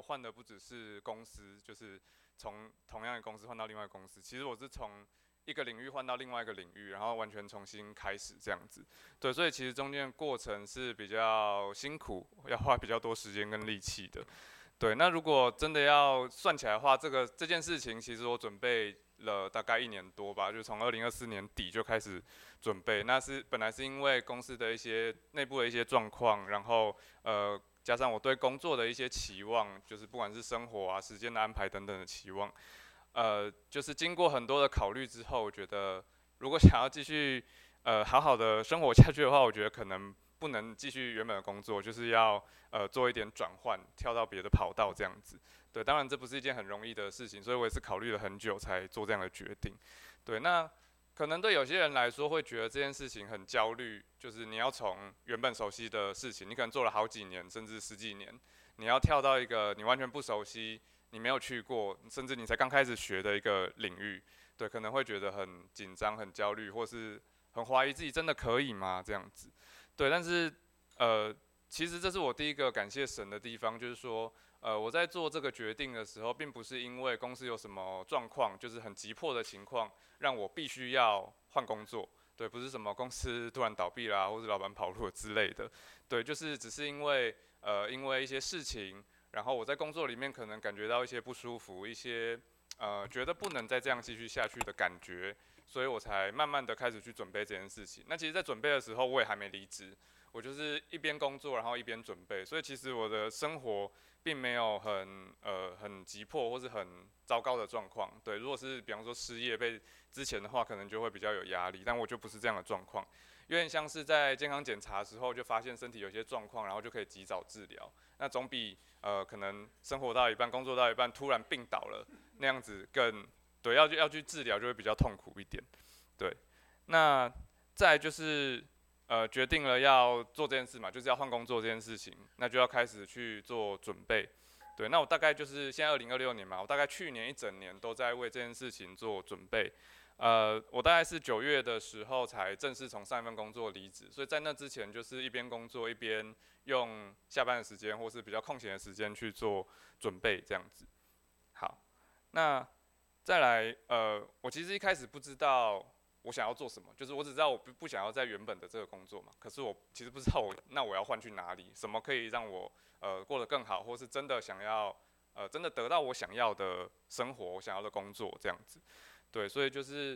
换的不只是公司，就是从同样的公司换到另外一个公司，其实我是从一个领域换到另外一个领域，然后完全重新开始这样子。对，所以其实中间的过程是比较辛苦，要花比较多时间跟力气的。对，那如果真的要算起来的话，这件事情其实我准备了大概1年多吧，就从2024年底就开始准备。那本来是因为公司的一些内部的一些状况，然后加上我对工作的一些期望，就是不管是生活啊、时间的安排等等的期望，就是经过很多的考虑之后，我觉得如果想要继续好好的生活下去的话，我觉得可能不能继续原本的工作，就是要做一点转换，跳到别的跑道这样子。对，当然这不是一件很容易的事情，所以我也是考虑了很久才做这样的决定。对，那可能对有些人来说会觉得这件事情很焦虑，就是你要从原本熟悉的事情，你可能做了好几年甚至十几年，你要跳到一个你完全不熟悉、你没有去过，甚至你才刚开始学的一个领域，对，可能会觉得很紧张、很焦虑，或是很怀疑自己真的可以吗？这样子，对，但是呃，其实这是我第一个感谢神的地方，就是说，我在做这个决定的时候，并不是因为公司有什么状况，就是很急迫的情况，让我必须要换工作。对，不是什么公司突然倒闭啦，或是老板跑路了之类的。对，就是只是因为一些事情，然后我在工作里面可能感觉到一些不舒服，一些觉得不能再这样继续下去的感觉，所以我才慢慢的开始去准备这件事情。那其实，在准备的时候，我也还没离职，我就是一边工作，然后一边准备，所以其实我的生活并没有很急迫或是很糟糕的状况。对，如果是比方说失业被之前的话，可能就会比较有压力，但我就不是这样的状况，有点像是在健康检查的时候就发现身体有些状况，然后就可以及早治疗，那总比可能生活到一半、工作到一半突然病倒了那样子更对，要去治疗就会比较痛苦一点。对，那再来就是决定了要做这件事嘛，就是要换工作这件事情，那就要开始去做准备。对，那我大概就是现在2026年嘛，我大概去年一整年都在为这件事情做准备。我大概是9月的时候才正式从上一份工作离职，所以在那之前就是一边工作一边用下班的时间或是比较空闲的时间去做准备这样子。好，那再来，我其实一开始不知道我想要做什么，就是我只知道我不想要在原本的这个工作嘛，可是我其实不知道我要换去哪里，什么可以让我过得更好，或是真的想要真的得到我想要的生活，我想要的工作这样子。对，所以就是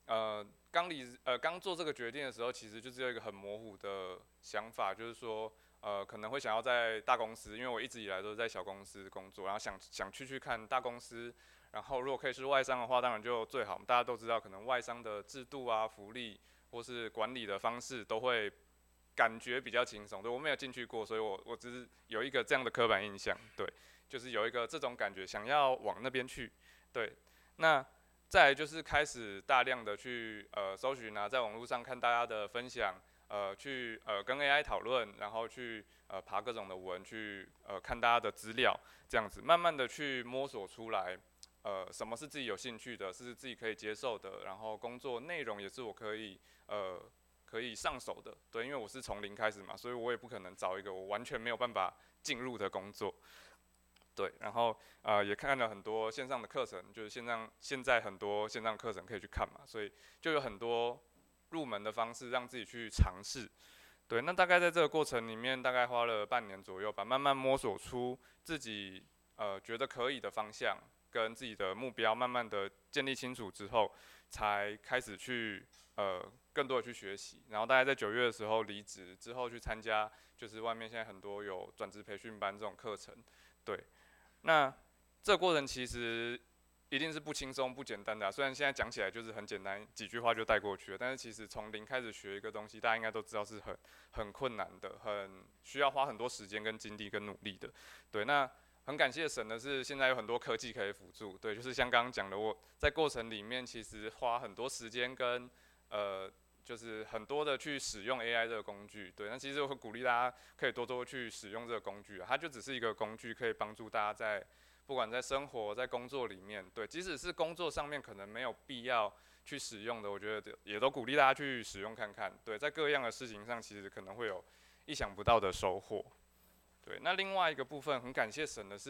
刚做这个决定的时候，其实就只有一个很模糊的想法，就是说可能会想要在大公司，因为我一直以来都是在小公司工作，然后想去看大公司。然后如果可以是外商的话，当然就最好。大家都知道，可能外商的制度啊、福利或是管理的方式都会感觉比较轻松。对，我没有进去过，所以我只是有一个这样的刻板印象。对，就是有一个这种感觉，想要往那边去。对，那再来就是开始大量的去搜寻啊，在网络上看大家的分享，去跟 AI 讨论，然后去爬各种的文，去看大家的资料，这样子慢慢的去摸索出来。什么是自己有兴趣的，是自己可以接受的，然后工作内容也是我可以上手的，对，因为我是从零开始嘛，所以我也不可能找一个我完全没有办法进入的工作，对，然后也看了很多线上的课程，就是现在很多线上课程可以去看嘛，所以就有很多入门的方式让自己去尝试，对，那大概在这个过程里面，大概花了半年左右吧，慢慢摸索出自己觉得可以的方向跟自己的目标，慢慢的建立清楚之后，才开始去更多的去学习。然后大概在9月的时候离职之后去参加，就是外面现在很多有转职培训班这种课程。对，那这个过程其实一定是不轻松、不简单的虽然现在讲起来就是很简单，几句话就带过去了，但是其实从零开始学一个东西，大家应该都知道是很困难的，很需要花很多时间跟精力跟努力的。对，那很感谢神的是，现在有很多科技可以辅助。对，就是像刚刚讲的，我在过程里面其实花很多时间跟就是很多的去使用 AI 这个工具。对，那其实我会鼓励大家可以多多去使用这个工具它就只是一个工具，可以帮助大家在不管在生活、在工作里面，对，即使是工作上面可能没有必要去使用的，我觉得也都鼓励大家去使用看看。对，在各样的事情上，其实可能会有意想不到的收获。对，那另外一个部分很感谢神的是，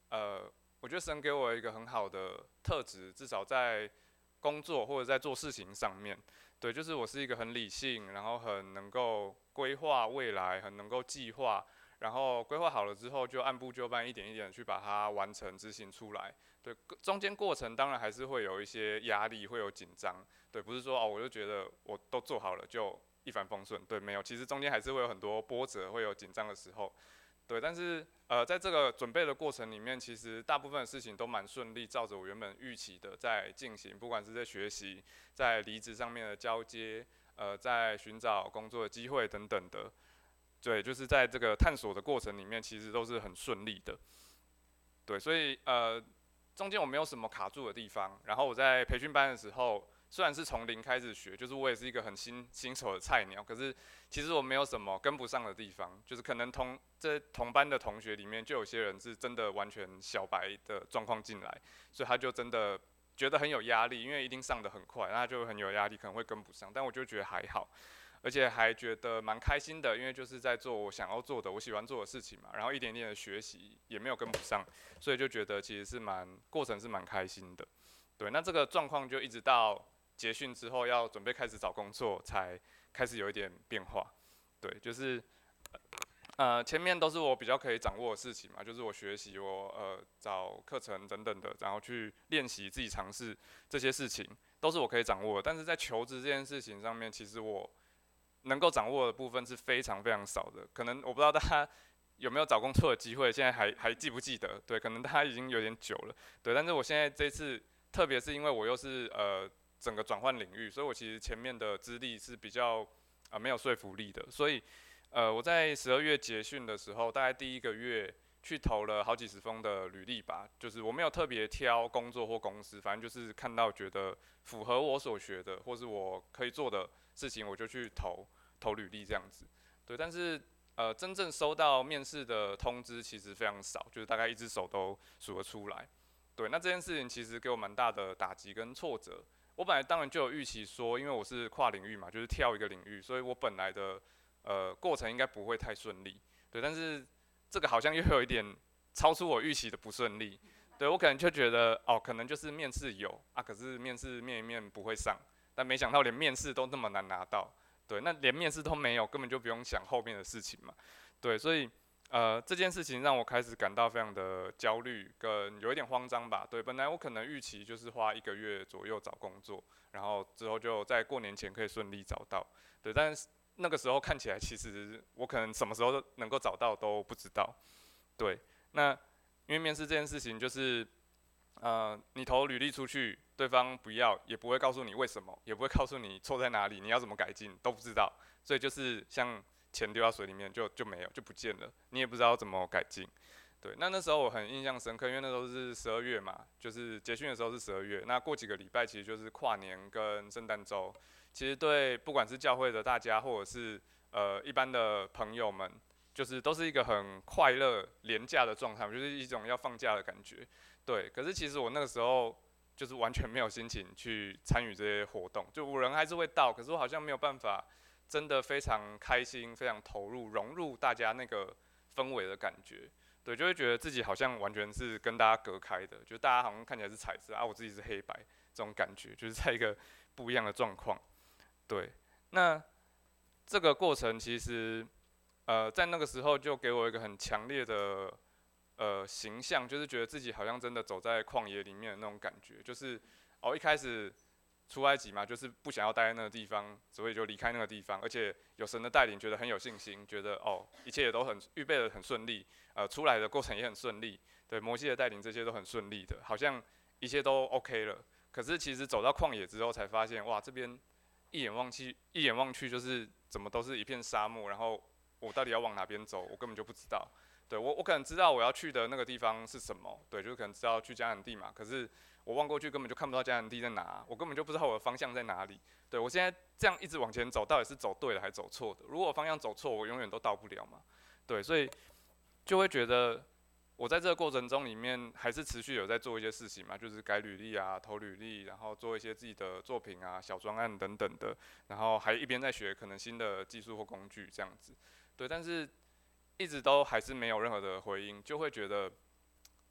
我觉得神给我一个很好的特质，至少在工作或者在做事情上面，对，就是我是一个很理性，然后很能够规划未来，很能够计划，然后规划好了之后就按部就班，一点一点地去把它完成执行出来。对，中间过程当然还是会有一些压力，会有紧张。对，不是说哦，我就觉得我都做好了就一帆风顺。对，没有，其实中间还是会有很多波折，会有紧张的时候。对，但是在这个准备的过程里面，其实大部分的事情都蛮顺利，照着我原本预期的在进行，不管是在学习，在离职上面的交接，在寻找工作的机会等等的，对，就是在这个探索的过程里面，其实都是很顺利的。对，所以中间我没有什么卡住的地方。然后我在培训班的时候，虽然是从零开始学，就是我也是一个很新手的菜鸟，可是其实我没有什么跟不上的地方，就是可能同班的同学里面就有些人是真的完全小白的状况进来，所以他就真的觉得很有压力，因为一定上得很快，那他就很有压力，可能会跟不上。但我就觉得还好。而且还觉得蛮开心的，因为就是在做我想要做的、我喜欢做的事情嘛，然后一点点的学习也没有跟不上，所以就觉得其实是过程是蛮开心的。对，那这个状况就一直到结训之后要准备开始找工作，才开始有一点变化。对，就是前面都是我比较可以掌握的事情嘛，就是我学习、我找课程等等的，然后去练习自己尝试这些事情，都是我可以掌握的。但是在求职这件事情上面，其实我能够掌握的部分是非常非常少的。可能我不知道大家有没有找工作的机会，现在还记不记得？对，可能大家已经有点久了。对，但是我现在这次，特别是因为我又是整个转换领域，所以我其实前面的资历是比较没有说服力的。所以我在12月结训的时候，大概第一个月去投了好几十封的履历吧，就是我没有特别挑工作或公司，反正就是看到觉得符合我所学的，或是我可以做的事情，我就去投履历这样子。对，但是真正收到面试的通知其实非常少，就是大概一只手都数得出来。对，那这件事情其实给我蛮大的打击跟挫折。我本来当然就有预期说，因为我是跨领域嘛，就是跳一个领域，所以我本来的过程应该不会太顺利。对，但是这个好像又有一点超出我预期的不顺利。对，我可能就觉得哦，可能就是面试有啊，可是面试面一面不会上，但没想到连面试都那么难拿到。对，那连面试都没有，根本就不用想后面的事情嘛。对，所以这件事情让我开始感到非常的焦虑，跟有一点慌张吧。对，本来我可能预期就是花1个月左右找工作，然后之后就在过年前可以顺利找到。对，但是那个时候看起来，其实我可能什么时候能够找到都不知道。对，那因为面试这件事情，就是你投履历出去，对方不要，也不会告诉你为什么，也不会告诉你错在哪里，你要怎么改进都不知道，所以就是像钱丢到水里面就没有就不见了，你也不知道怎么改进。对，那时候我很印象深刻，因为那时候是12月嘛，就是结训的时候是12月，那过几个礼拜其实就是跨年跟圣诞周，其实对不管是教会的大家，或者是一般的朋友们，就是都是一个很快乐廉价的状态，就是一种要放假的感觉。对，可是其实我那个时候就是完全没有心情去参与这些活动，就我人还是会到，可是我好像没有办法真的非常开心、非常投入、融入大家那个氛围的感觉。对，就会觉得自己好像完全是跟大家隔开的，就大家好像看起来是彩色啊，我自己是黑白，这种感觉就是在一个不一样的状况。对，那这个过程其实在那个时候就给我一个很强烈的形象，就是觉得自己好像真的走在旷野里面的那种感觉，就是一开始出埃及嘛，就是不想要待在那个地方，所以就离开那个地方，而且有神的带领，觉得很有信心，觉得一切也都很预备的很顺利，出来的过程也很顺利，对摩西的带领这些都很顺利的，好像一切都 OK 了。可是其实走到旷野之后才发现，哇，这边一眼望去就是怎么都是一片沙漠，然后我到底要往哪边走，我根本就不知道。对我可能知道我要去的那个地方是什么，对，就是可能知道去迦南地嘛，可是我望过去根本就看不到迦南地在哪，我根本就不知道我的方向在哪里。对我现在这样一直往前走，到底是走对了还是走错的？如果我方向走错，我永远都到不了嘛。对，所以就会觉得我在这个过程中里面还是持续有在做一些事情嘛，就是改履历啊、投履历，然后做一些自己的作品啊、小专案等等的，然后还一边在学可能新的技术或工具这样子。对，但是一直都还是没有任何的回音，就会觉得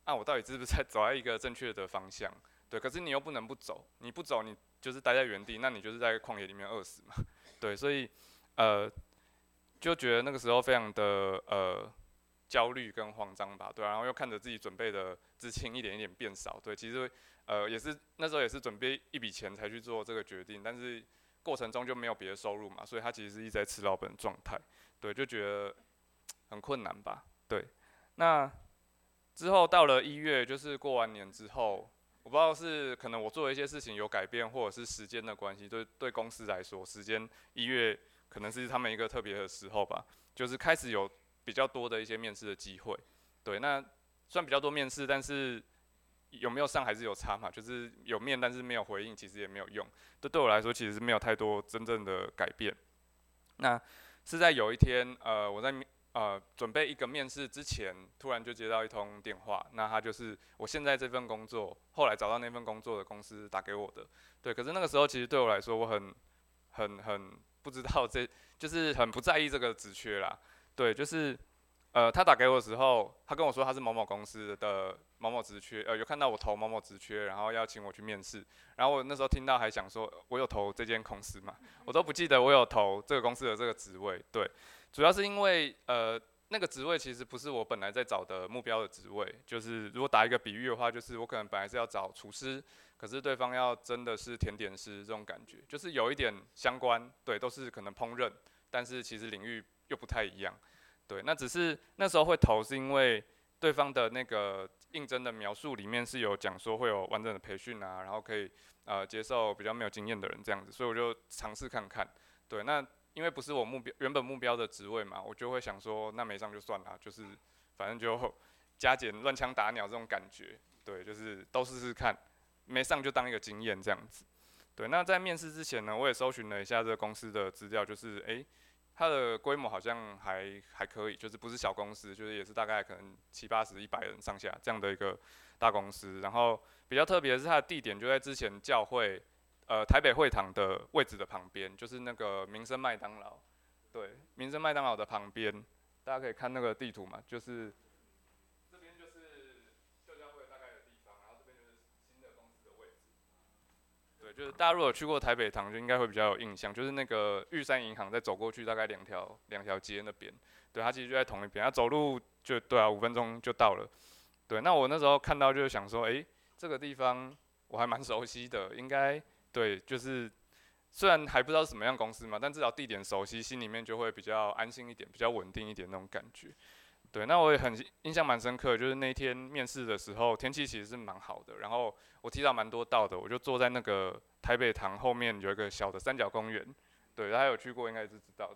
啊，我到底是不是在走在一个正确的方向？对，可是你又不能不走，你不走，你就是待在原地，那你就是在旷野里面饿死嘛。对，所以就觉得那个时候非常的焦虑跟慌张吧，对啊，然后又看着自己准备的资金一点一点变少，对，其实也是那时候也是准备一笔钱才去做这个决定，但是过程中就没有别的收入嘛，所以他其实是一直在吃老本的状态，对，就觉得很困难吧，对，那之后到了1月，就是过完年之后，我不知道是可能我做的一些事情有改变，或者是时间的关系，对公司来说，时间1月可能是他们一个特别的时候吧，就是开始有比较多的一些面试的机会。对，那虽然比较多面试，但是有没有上还是有差嘛，就是有面但是没有回应，其实也没有用。这对我来说其实是没有太多真正的改变。那是在有一天，我在准备一个面试之前，突然就接到一通电话，那他就是我现在这份工作，后来找到那份工作的公司打给我的。对，可是那个时候其实对我来说，我很不知道就是很不在意这个职缺啦。对，就是他打给我的时候，他跟我说他是某某公司的某某职缺，有看到我投某某职缺，然后要请我去面试。然后我那时候听到还想说，我有投这间公司嘛？我都不记得我有投这个公司的这个职位。对，主要是因为那个职位其实不是我本来在找的目标的职位，就是如果打一个比喻的话，就是我可能本来是要找厨师，可是对方要真的是甜点师这种感觉，就是有一点相关，对，都是可能烹饪，但是其实领域又不太一样。对，那只是那时候会投，是因为对方的那个应征的描述里面是有讲说会有完整的培训啊，然后可以接受比较没有经验的人这样子，所以我就尝试看看。对，那因为不是我原本目标的职位嘛，我就会想说，那没上就算了，就是反正就加减乱枪打鸟这种感觉。对，就是都试试看，没上就当一个经验这样子。对，那在面试之前呢，我也搜寻了一下这个公司的资料，就是它的规模好像还可以，就是不是小公司，就是也是大概可能70、80、100人上下这样的一个大公司。然后比较特别的是它的地点就在之前教会台北会堂的位置的旁边，就是那个民生麦当劳。对，民生麦当劳的旁边，大家可以看那个地图嘛，就是这边就是旧教会大概的地方，然后这边就是新的公司的位置。对，就是大家如果去过台北堂，就应该会比较有印象，就是那个玉山银行再走过去大概两条街那边，对，它其实就在同一边，它走路就对啊5分钟就到了。对，那我那时候看到就是想说，这个地方我还蛮熟悉的，应该对，就是虽然还不知道是什么样公司嘛，但至少地点熟悉，心里面就会比较安心一点，比较稳定一点那种感觉。对，那我也很印象蛮深刻的，就是那天面试的时候，天气其实是蛮好的，然后我提早蛮多到的，我就坐在那个台北堂后面有一个小的三角公园，对，大家有去过应该是知道，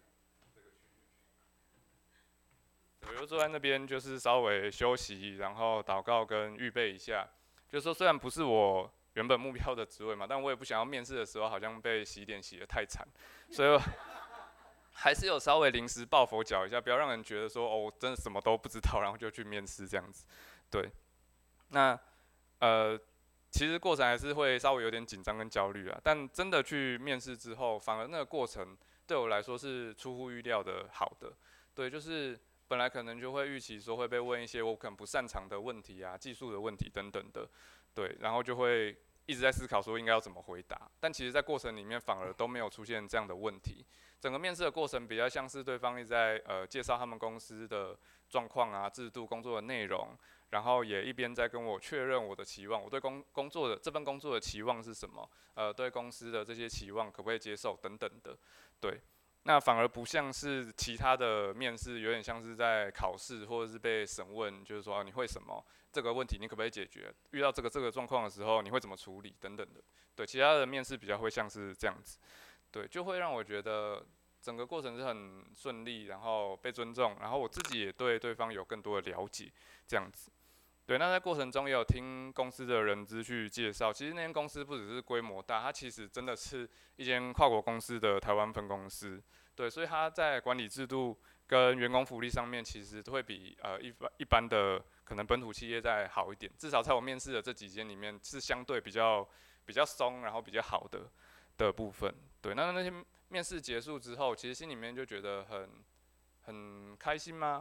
我就坐在那边就是稍微休息，然后祷告跟预备一下，就是说虽然不是我原本目标的职位嘛，但我也不想要面试的时候好像被洗脸洗得太惨，所以我还是有稍微临时抱佛脚一下，不要让人觉得说我真的什么都不知道，然后就去面试这样子。对，那呃，其实过程还是会稍微有点紧张跟焦虑啊，但真的去面试之后，反而那个过程对我来说是出乎预料的好的。对，就是本来可能就会预期说会被问一些我可能不擅长的问题啊、技术的问题等等的，对，然后就会一直在思考说应该要怎么回答，但其实在过程里面反而都没有出现这样的问题。整个面试的过程比较像是对方一直在介绍他们公司的状况啊、制度、工作的内容，然后也一边在跟我确认我的期望，我对工作的这份工作的期望是什么，对公司的这些期望可不可以接受等等的，对。那反而不像是其他的面试，有点像是在考试或者是被审问，就是说你会什么这个问题你可不可以解决？遇到这个状况的时候你会怎么处理等等的。对，其他的面试比较会像是这样子，对，就会让我觉得整个过程是很顺利，然后被尊重，然后我自己也对对方有更多的了解，这样子。对，那在过程中也有听公司的人资去介绍，其实那间公司不只是规模大，它其实真的是一间跨国公司的台湾分公司。对，所以它在管理制度跟员工福利上面，其实都会比一般的可能本土企业再好一点。至少在我面试的这几间里面，是相对比较松，然后比较好的部分。对，那些面试结束之后，其实心里面就觉得很开心吗？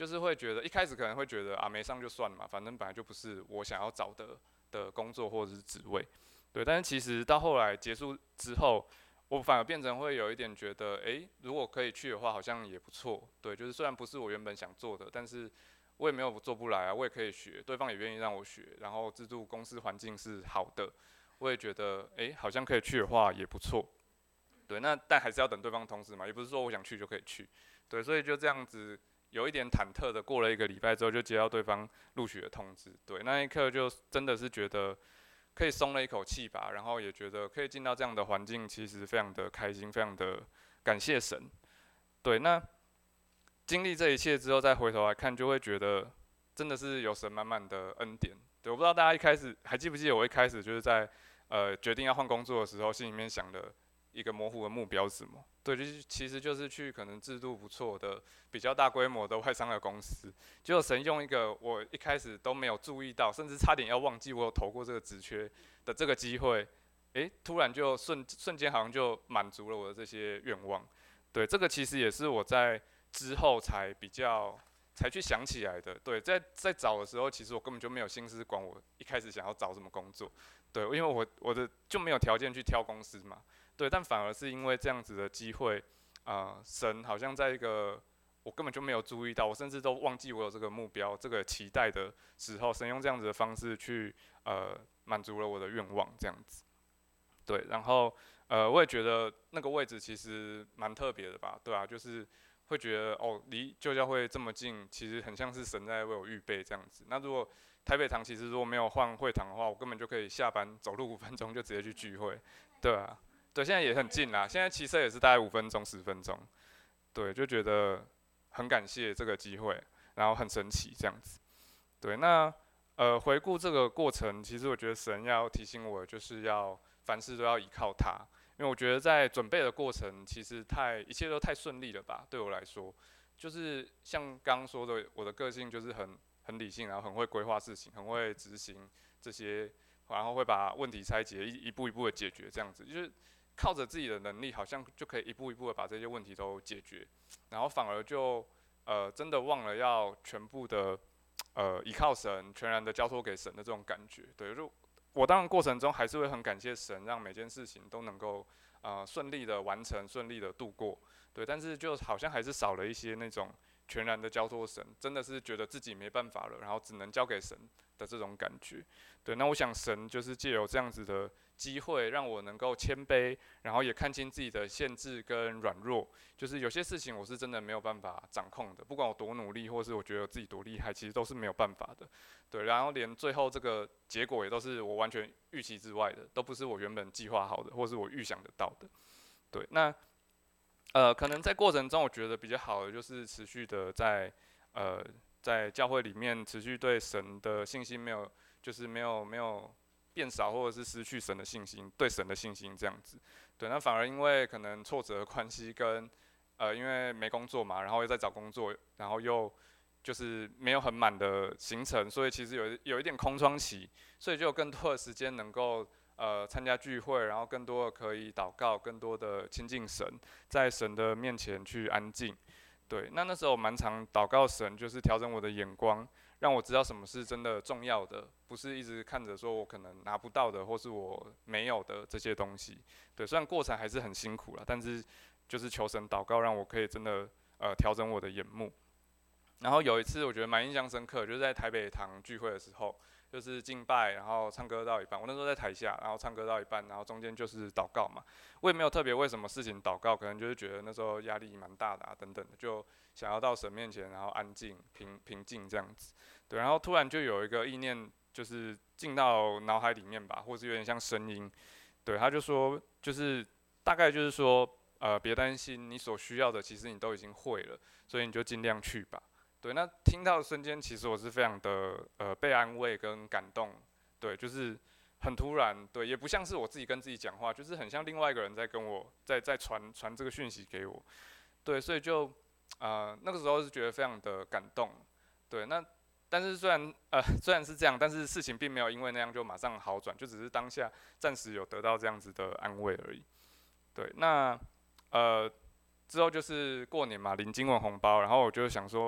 就是会觉得一开始可能会觉得啊没上就算了嘛，反正本来就不是我想要找的工作或者是职位，对。但是其实到后来结束之后，我反而变成会有一点觉得，如果可以去的话，好像也不错，对。就是虽然不是我原本想做的，但是我也没有做不来啊，我也可以学，对方也愿意让我学，然后制度公司环境是好的，我也觉得，好像可以去的话也不错，对。那但还是要等对方通知嘛，也不是说我想去就可以去，对。所以就这样子。有一点忐忑的，过了1个礼拜之后，就接到对方录取的通知。对，那一刻就真的是觉得可以松了一口气吧，然后也觉得可以进到这样的环境，其实非常的开心，非常的感谢神。对，那经历这一切之后，再回头来看，就会觉得真的是有神满满的恩典。对，我不知道大家一开始还记不记得我一开始就是在决定要换工作的时候，心里面想的一个模糊的目标是什么？对，其实就是去可能制度不错的、比较大规模的外商的公司。结果神用一个我一开始都没有注意到，甚至差点要忘记我有投过这个职缺的这个机会，突然就瞬间好像就满足了我的这些愿望。对，这个其实也是我在之后才去想起来的。对，在找的时候，其实我根本就没有心思管我一开始想要找什么工作。对，因为我的就没有条件去挑公司嘛。对，但反而是因为这样子的机会，神好像在一个我根本就没有注意到，我甚至都忘记我有这个目标、这个期待的时候，神用这样子的方式去满足了我的愿望，这样子。对，然后我也觉得那个位置其实蛮特别的吧，对啊，就是会觉得哦，离旧教会这么近，其实很像是神在为我预备这样子。那如果台北堂其实如果没有换会堂的话，我根本就可以下班走路5分钟就直接去聚会，对啊。对，现在也很近啦，现在骑车也是大概5分钟、10分钟。对，就觉得很感谢这个机会，然后很神奇这样子。对，那回顾这个过程，其实我觉得神要提醒我，就是要凡事都要依靠他，因为我觉得在准备的过程，其实一切都太顺利了吧，对我来说，就是像刚刚说的，我的个性就是很理性，然后很会规划事情，很会执行这些，然后会把问题拆解，一步一步的解决，这样子，就是靠着自己的能力，好像就可以一步一步的把这些问题都解决，然后反而就真的忘了要全部的依靠神，全然的交托给神的这种感觉。对，就我当然过程中还是会很感谢神，让每件事情都能够顺利的完成，顺利的度过。对，但是就好像还是少了一些那种全然的交托神，真的是觉得自己没办法了，然后只能交给神的这种感觉。对，那我想神就是借由这样子的机会，让我能够谦卑，然后也看清自己的限制跟软弱。就是有些事情我是真的没有办法掌控的，不管我多努力，或是我觉得我自己多厉害，其实都是没有办法的。对，然后连最后这个结果也都是我完全预期之外的，都不是我原本计划好的，或是我预想得到的。对，那可能在过程中，我觉得比较好的就是持续的在教会里面持续对神的信心就是没有变少，或者是失去神的信心，对神的信心这样子。对，那反而因为可能挫折的关系跟因为没工作嘛，然后又在找工作，然后又就是没有很满的行程，所以其实有一点空窗期，所以就有更多的时间能够参加聚会，然后更多的可以祷告，更多的亲近神，在神的面前去安静。对，那时候我蛮常祷告神，就是调整我的眼光，让我知道什么是真的重要的，不是一直看着说我可能拿不到的，或是我没有的这些东西。对，虽然过程还是很辛苦啦，但是就是求神祷告，让我可以真的调整我的眼目。然后有一次我觉得蛮印象深刻，就是在台北堂聚会的时候，就是敬拜，然后唱歌到一半，我那时候在台下，然后唱歌到一半，然后中间就是祷告嘛，我也没有特别为什么事情祷告，可能就是觉得那时候压力蛮大的啊，等等的，就想要到神面前，然后安静平静这样子，对，然后突然就有一个意念，就是进到脑海里面吧，或是有点像声音，对，他就说，就是大概就是说，别担心，你所需要的其实你都已经会了，所以你就尽量去吧。对，那听到的瞬间，其实我是非常的被安慰跟感动，对，就是很突然，对，也不像是我自己跟自己讲话，就是很像另外一个人在跟我在传这个讯息给我，对，所以就那个时候是觉得非常的感动，对，那但是虽然是这样，但是事情并没有因为那样就马上好转，就只是当下暂时有得到这样子的安慰而已，对，那之后就是过年嘛，领金文红包，然后我就想说。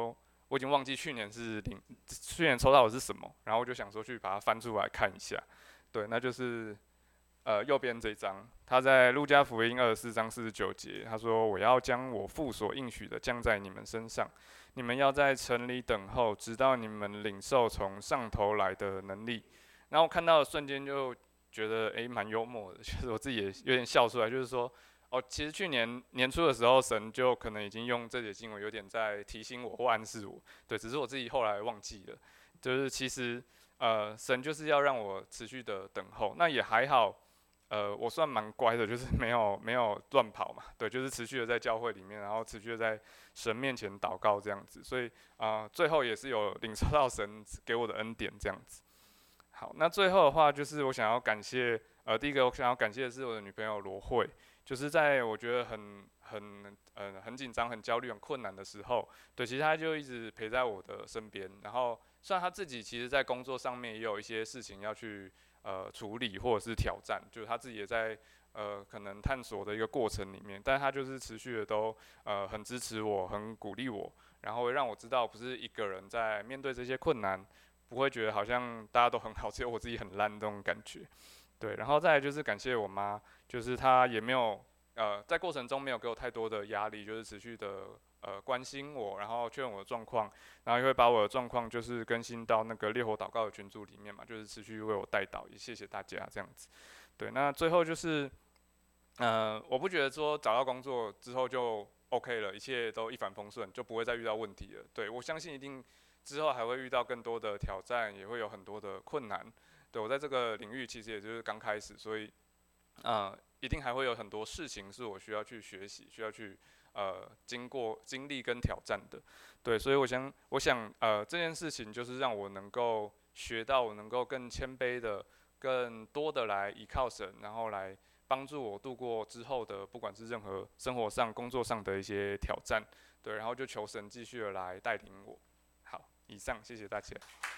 我已经忘记去年抽到的是什么，然后我就想说去把它翻出来看一下。对，那就是右边这一章，他在路加福音24章49节，他说：“我要将我父所应许的降在你们身上，你们要在城里等候，直到你们领受从上头来的能力。”然后我看到的瞬间就觉得蛮幽默的，就是我自己也有点笑出来，就是说，其实去年年初的时候，神就可能已经用这节经文有点在提醒我或暗示我，对，只是我自己后来忘记了，就是其实神就是要让我持续的等候，那也还好。我算蛮乖的，就是没有乱跑嘛，对，就是持续的在教会里面，然后持续的在神面前祷告这样子，所以最后也是有领受到神给我的恩典这样子。好，那最后的话就是我想要感谢，第一个我想要感谢的是我的女朋友罗慧，就是在我觉得很紧张、很焦虑、很困难的时候，对，其实她就一直陪在我的身边，然后虽然她自己其实在工作上面也有一些事情要去处理或者是挑战，就是他自己也在可能探索的一个过程里面，但他就是持续的都很支持我，很鼓励我，然后会让我知道不是一个人在面对这些困难，不会觉得好像大家都很好，只有我自己很烂这种感觉。对，然后再来就是感谢我妈，就是她也没有在过程中没有给我太多的压力，就是持续的关心我，然后确认我的状况，然后也会把我的状况就是更新到那个烈火祷告的群组里面嘛，就是持续为我带导，也谢谢大家这样子。对，那最后就是我不觉得说找到工作之后就 OK 了，一切都一帆风顺，就不会再遇到问题了。对，我相信一定之后还会遇到更多的挑战，也会有很多的困难。对，我在这个领域其实也就是刚开始，所以一定还会有很多事情是我需要去学习，需要去经历跟挑战的。对，所以我想这件事情就是让我能够学到，我能够更谦卑的、更多的来依靠神，然后来帮助我度过之后的不管是任何生活上、工作上的一些挑战。对，然后就求神继续的来带领我。好，以上，谢谢大家。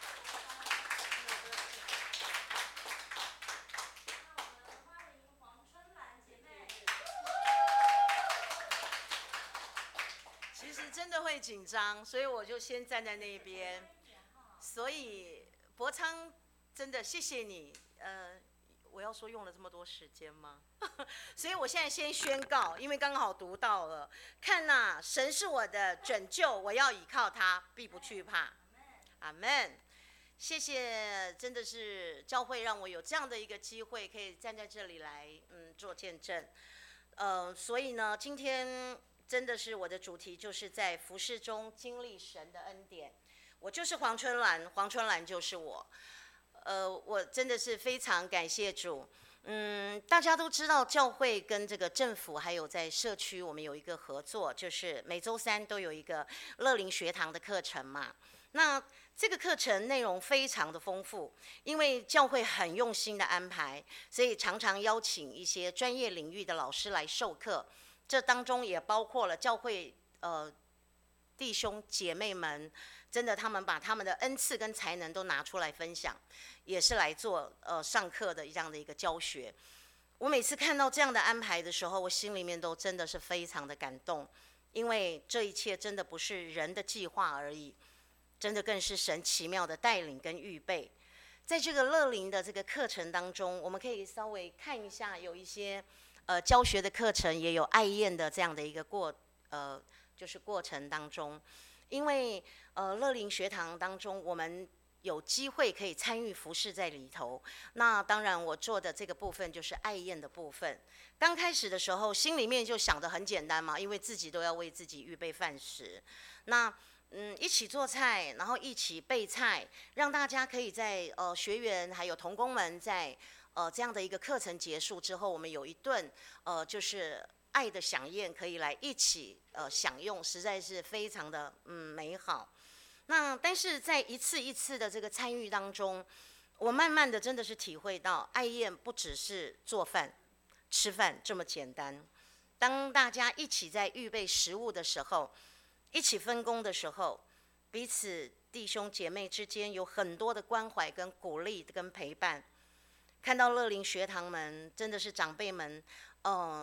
其实真的会紧张，所以我就先站在那边。所以博昌，真的谢谢你。我要说用了这么多时间吗？所以我现在先宣告，因为刚好读到了，看呐、神是我的拯救，我要倚靠他，必不惧怕。阿门。谢谢，真的是教会让我有这样的一个机会，可以站在这里来做见证。所以呢，今天真的是我的主题，就是在服事中经历神的恩典。我就是黄春兰，黄春兰就是我。我真的是非常感谢主。大家都知道教会跟这个政府还有在社区，我们有一个合作，就是每周三都有一个乐龄学堂的课程嘛。那这个课程内容非常的丰富，因为教会很用心的安排，所以常常邀请一些专业领域的老师来授课。这当中也包括了教会弟兄姐妹们，真的他们把他们的恩赐跟才能都拿出来分享，也是来做上课的这样的一个教学。我每次看到这样的安排的时候，我心里面都真的是非常的感动，因为这一切真的不是人的计划而已，真的更是神奇妙的带领跟预备。在这个乐龄的这个课程当中，我们可以稍微看一下，有一些教学的课程，也有爱宴的这样的一个就是过程当中。因为乐龄学堂当中，我们有机会可以参与服事在里头。那当然，我做的这个部分就是爱宴的部分。刚开始的时候，心里面就想得很简单嘛，因为自己都要为自己预备饭食。那一起做菜，然后一起备菜，让大家可以在学员还有同工们在这样的一个课程结束之后，我们有一顿就是爱的飨宴，可以来一起享用，实在是非常的美好。那但是在一次一次的这个参与当中，我慢慢的真的是体会到，爱宴不只是做饭、吃饭这么简单。当大家一起在预备食物的时候，一起分工的时候，彼此弟兄姐妹之间有很多的关怀跟鼓励跟陪伴。看到乐龄学堂们，真的是长辈们，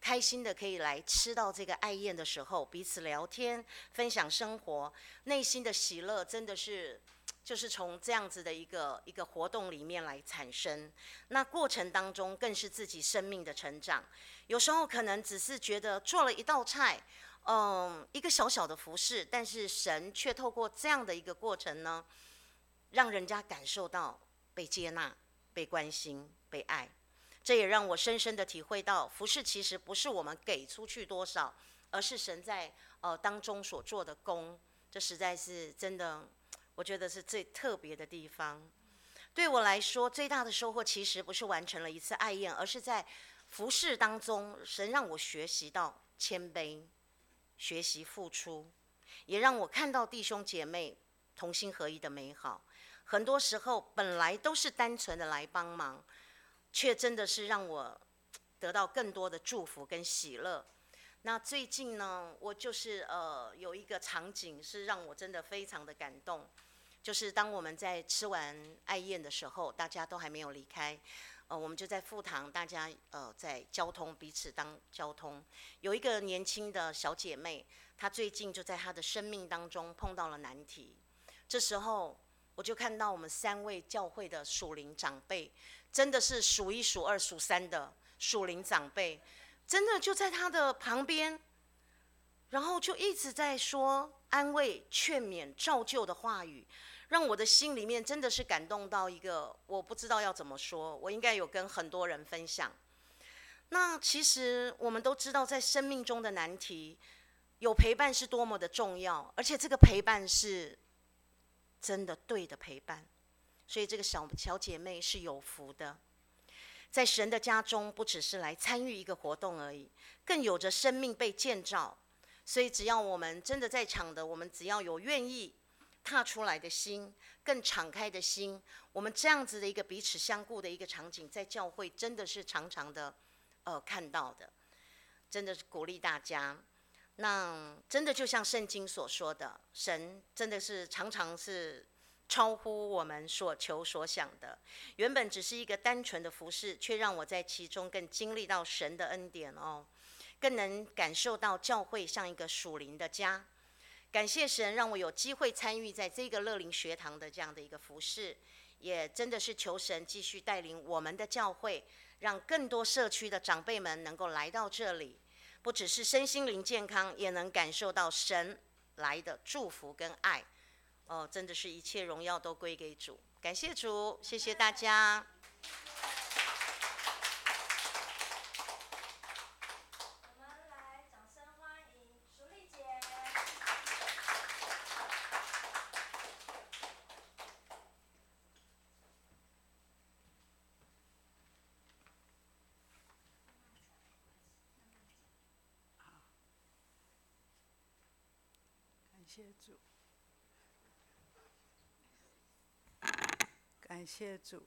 开心的可以来吃到这个爱宴的时候，彼此聊天，分享生活，内心的喜乐真的是就是从这样子的一个活动里面来产生。那过程当中更是自己生命的成长。有时候可能只是觉得做了一道菜，一个小小的服饰，但是神却透过这样的一个过程呢，让人家感受到被接纳、被关心、被爱。这也让我深深的体会到，服侍其实不是我们给出去多少，而是神在当中所做的功。这实在是真的，我觉得是最特别的地方。对我来说，最大的收获其实不是完成了一次爱宴，而是在服侍当中，神让我学习到谦卑，学习付出，也让我看到弟兄姐妹同心合一的美好。很多时候本来都是单纯的来帮忙，却真的是让我得到更多的祝福跟喜乐。那最近呢，我就是有一个场景是让我真的非常的感动，就是当我们在吃完爱宴的时候，大家都还没有离开，我们就在副堂，大家在交通，彼此当交通。有一个年轻的小姐妹，她最近就在她的生命当中碰到了难题。这时候我就看到我们3位教会的属灵长辈，真的是数1数2数3的属灵长辈，真的就在她的旁边，然后就一直在说安慰、劝勉、造就的话语，让我的心里面真的是感动到一个，我不知道要怎么说，我应该有跟很多人分享。那其实我们都知道，在生命中的难题，有陪伴是多么的重要，而且这个陪伴是真的对的陪伴，所以这个小姐妹是有福的，在神的家中不只是来参与一个活动而已，更有着生命被建造。所以只要我们真的在场的，我们只要有愿意踏出来的心，更敞开的心，我们这样子的一个彼此相顾的一个场景，在教会真的是常常的看到的，真的是鼓励大家。那真的就像圣经所说的，神真的是常常是超乎我们所求所想的。原本只是一个单纯的服事，却让我在其中更经历到神的恩典哦，更能感受到教会像一个属灵的家。感谢神让我有机会参与在这个乐龄学堂的这样的一个服事，也真的是求神继续带领我们的教会，让更多社区的长辈们能够来到这里，不只是身心灵健康，也能感受到神来的祝福跟爱。真的是一切荣耀都归给主，感谢主，谢谢大家。 我们来掌声欢迎淑丽姐。 感谢主，感谢主，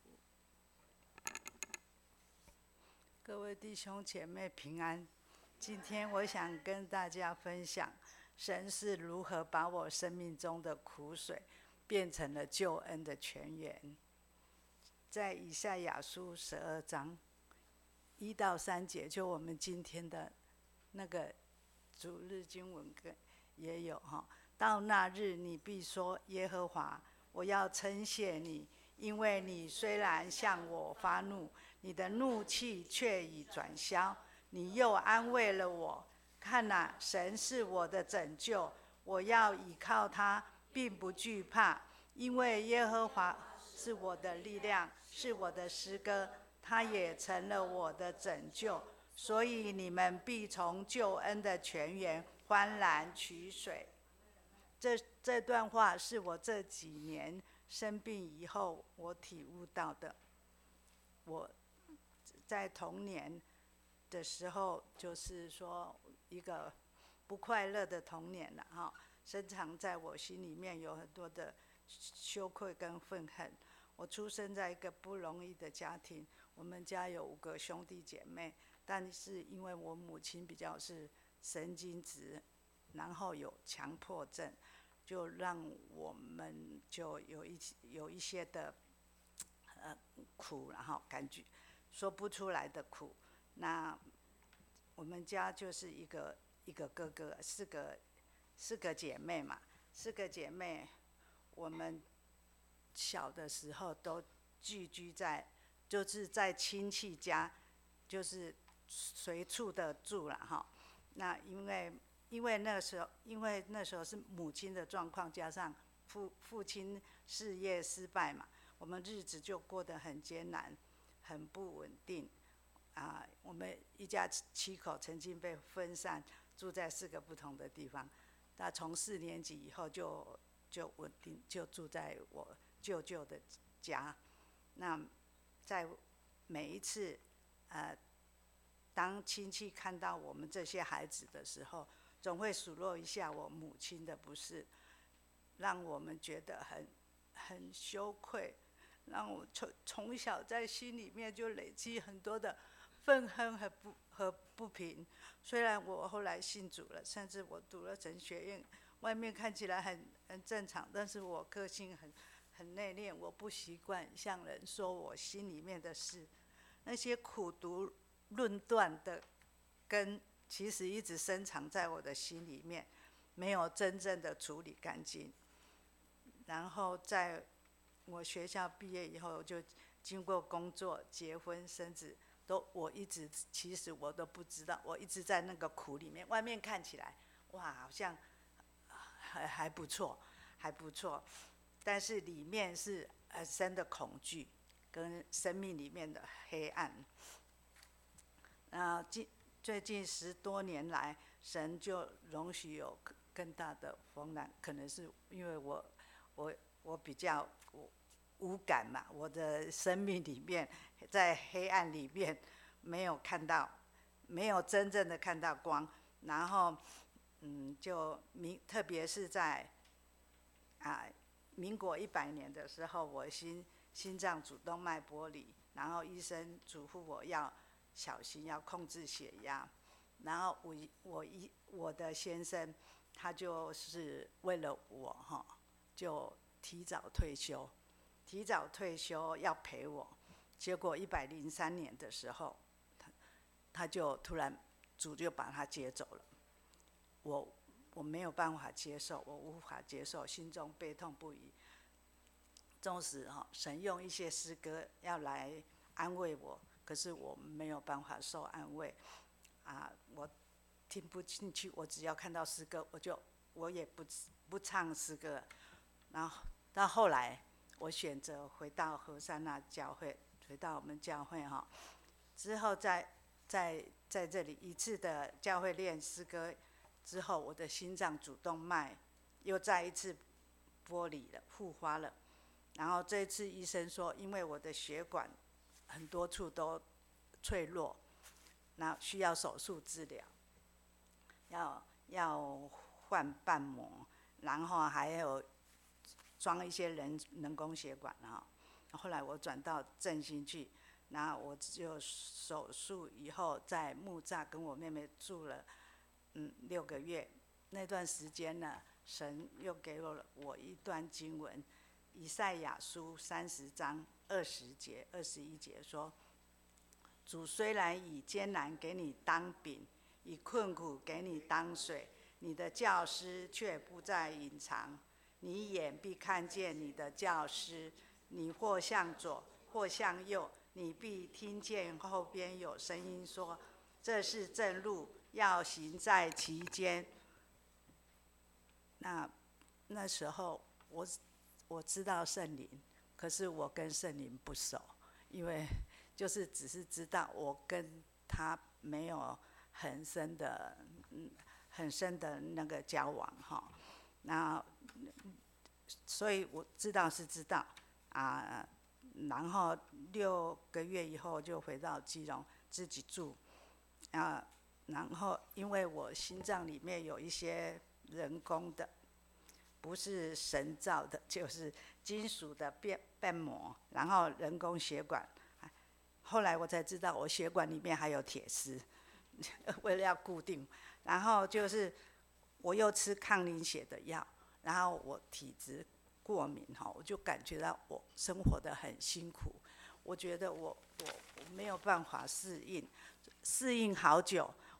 各位弟兄姐妹平安。今天我想跟大家分享，神是如何把我生命中的苦水变成了救恩的泉源。在以赛亚书12章1到3节，就我们今天的那个主日经文也有哈。到那日，你必说：耶和华，我要称谢你，因为你虽然向我发怒，你的怒气却已转消，你又安慰了我。看哪，神是我的拯救，我要倚靠他，并不惧怕，因为耶和华是我的力量，是我的诗歌，他也成了我的拯救。所以你们必从救恩的泉源欢然取水。这段话是我这几年生病以后我体悟到的。我在童年的时候，就是说一个不快乐的童年了哈，深藏在我心里面有很多的羞愧跟愤恨。我出生在一个不容易的家庭，我们家有5个兄弟姐妹，但是因为我母亲比较是神经质，然后有强迫症，就让我们就有一些的苦，然后感觉说不出来的苦。那我们家就是一个哥哥，四个姐妹嘛，4个姐妹，我们小的时候都聚居在，就是在亲戚家，就是随处的住了哈。那因为那时候是母亲的状况，加上父亲事业失败嘛，我们日子就过得很艰难，很不稳定。我们一家7口曾经被分散住在4个不同的地方。那从4年级以后就稳定，就住在我舅舅的家。那在每一次当亲戚看到我们这些孩子的时候，总会数落一下我母亲的不是，让我们觉得很羞愧，让我从小在心里面就累积很多的愤恨和不平。虽然我后来信主了，甚至我读了神学院，外面看起来很正常，但是我个性很内敛，我不习惯向人说我心里面的事。那些苦毒论断的根，其实一直深藏在我的心里面，没有真正的处理干净。然后在我学校毕业以后，就经过工作、结婚、生子，其实我都不知道，我一直在那个苦里面。外面看起来，哇，好像还不错，但是里面是很深的恐惧，跟生命里面的黑暗。最近10多年来，神就容许有更大的风浪，可能是因为我比较无感嘛，我的生命里面在黑暗里面没有真正的看到光。然后特别是在民国100年的时候，我心脏主动脉剥离，然后医生嘱咐我要小心，要控制血压。然后我的先生他就是为了我就提早退休要陪我。结果103年的时候，他就突然主就把他接走了。我没有办法接受，我无法接受，心中悲痛不已。纵使神用一些诗歌要来安慰我，可是我没有办法受安慰。我听不进去，我只要看到诗歌，我也不唱诗歌。然后到后来，我选择回到和善那教会，回到我们教会之后在这里一次的教会练诗歌之后，我的心脏主动脉又再一次剥离了，复发了。然后这一次医生说，因为我的血管很多处都脆弱，那需要手术治疗，要换瓣膜，然后还有装一些人工血管后来我转到振兴去，然后我就手术以后在木栅跟我妹妹住了6个月。那段时间呢，神又给我一段经文，以赛亚书30章20节、21节说：主虽然以艰难给你当饼，以困苦给你当水，你的教师却不再隐藏。你眼必看见你的教师，你或向左，或向右，你必听见后边有声音说：这是正路，要行在其间。那时候我知道圣灵，可是我跟圣灵不熟，因为只是知道我跟他没有很深的那个交往所以我知道是知道然后6个月以后就回到基隆自己住然后因为我心脏里面有一些人工的，不是神造的，就是金属的瓣膜，然后人工血管。后来我才知道，我血管里面还有铁丝，为了要固定。然后就是我又吃抗凝血的药，然后我体质过敏我就感觉到我生活得很辛苦。我觉得我没有办法适应好久，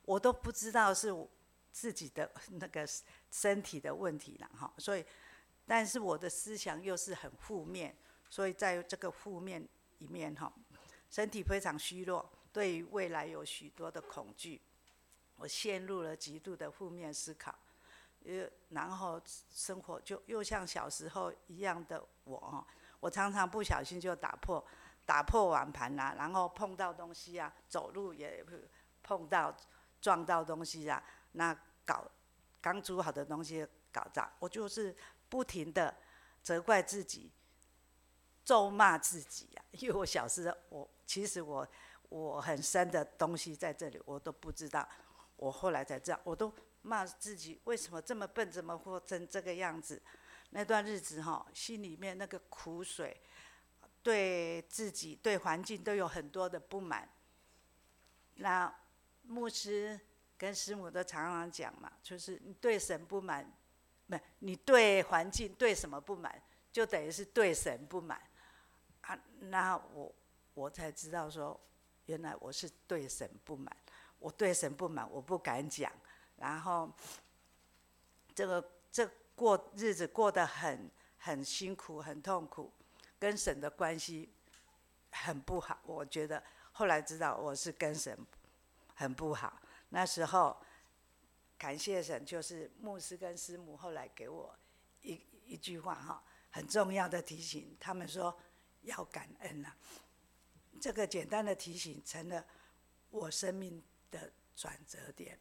我都不知道是我自己的那个身体的问题了哈。所以，但是我的思想又是很负面，所以在这个负面里面哈，身体非常虚弱，对于未来有许多的恐惧，我陷入了极度的负面思考。然后生活就又像小时候一样的我常常不小心就打破碗盘啊，然后碰到东西啊，走路也碰到撞到东西啊，那刚煮好的东西搞砸，我就是不停的责怪自己，咒骂自己啊。因为我小时候其实我很深的东西在这里我都不知道，我后来才知道，我都骂自己为什么这么笨，怎么活成这个样子。那段日子心里面那个苦水，对自己对环境都有很多的不满。那牧师跟师母都常常讲嘛，就是你对神不满，不，你对环境对什么不满，就等于是对神不满啊。那我才知道说，原来我是对神不满，我对神不满，我不敢讲。然后这日子过得很辛苦，很痛苦，跟神的关系很不好。我觉得后来知道我是跟神很不好。那时候感谢神，就是牧师跟师母后来给我一句话很重要的提醒，他们说要感恩啊。这个简单的提醒成了我生命的转折点。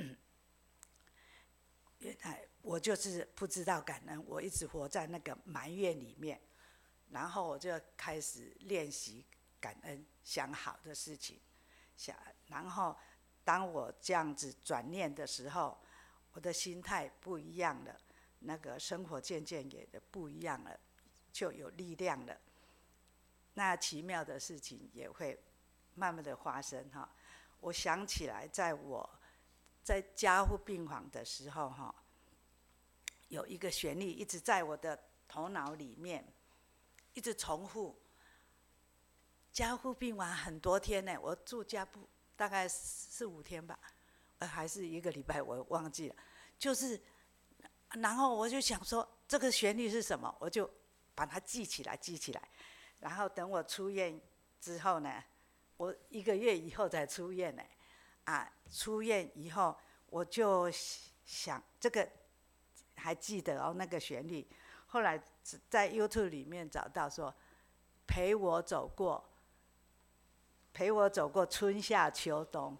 原来我就是不知道感恩，我一直活在那个埋怨里面，然后我就开始练习感恩，想好的事情，然后当我这样子转念的时候，我的心态不一样了，那个生活渐渐也不一样了，就有力量了。那奇妙的事情也会慢慢的发生我想起来，在我在加护病房的时候有一个旋律一直在我的头脑里面一直重复。加护病房很多天呢，我住加护大概4、5天吧，还是1个礼拜，我忘记了。就是，然后我就想说这个旋律是什么，我就把它记起来。然后等我出院之后呢，我1个月以后才出院呢。出院以后我就想这个还记得那个旋律。后来在 YouTube 里面找到说，陪我走过春夏秋冬